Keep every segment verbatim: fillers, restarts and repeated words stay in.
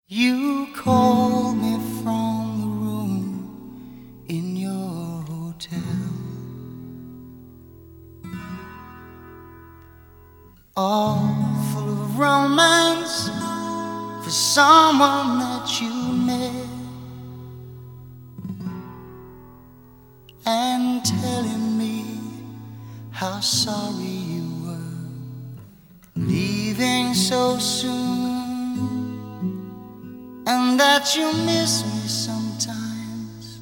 You called me from the room in your hotel, all full of romance for someone that you met, and telling me how sorry you were leaving so soon, and that you miss me sometimes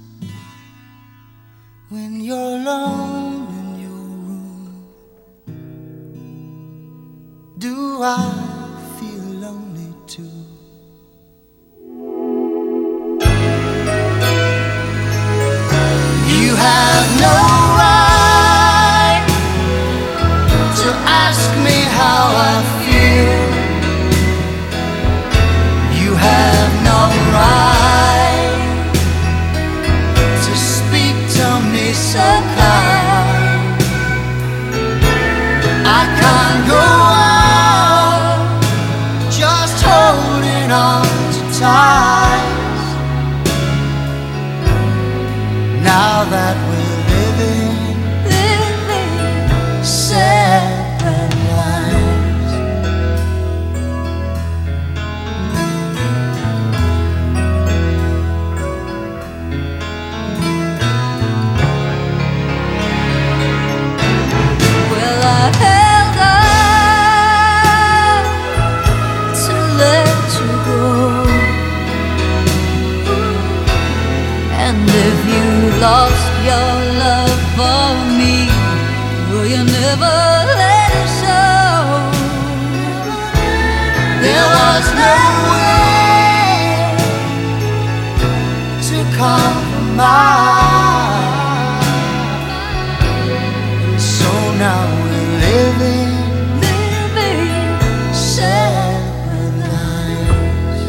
when you're alone in your room. Do I feel lonely too? You have no right to ask me how I feel. You have no right to speak to me so kind. I can't go on just holding on to ties, now that we're living, living separate lives. Well, I held on to let you go, and if you lost your love for me, will you never let it show? There was no way to compromise, so now we're living, living separate lives.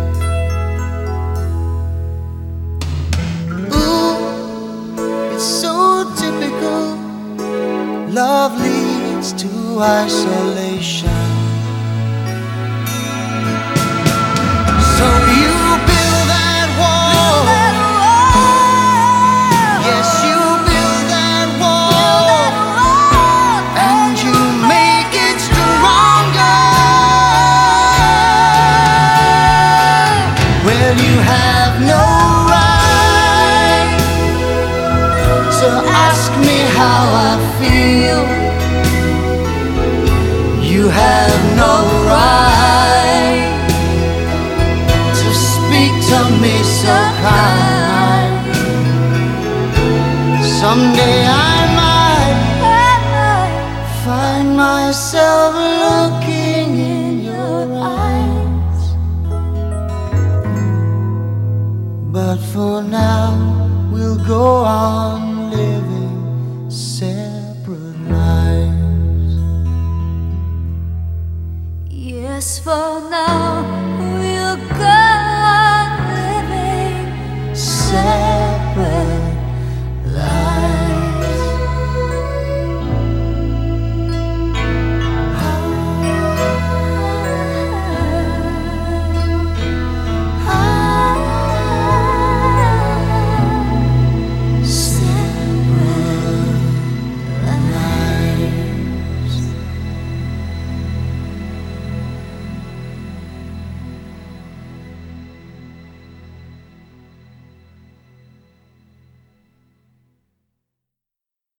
Ooh, it's so typical. Love leads to isolation. So you build that wall. Yes, you build that wall, and you make it stronger. Well, you have no right to ask me how I feel. You have no right to speak to me so kind. Someday I might find myself looking in your eyes, but for now we'll go on living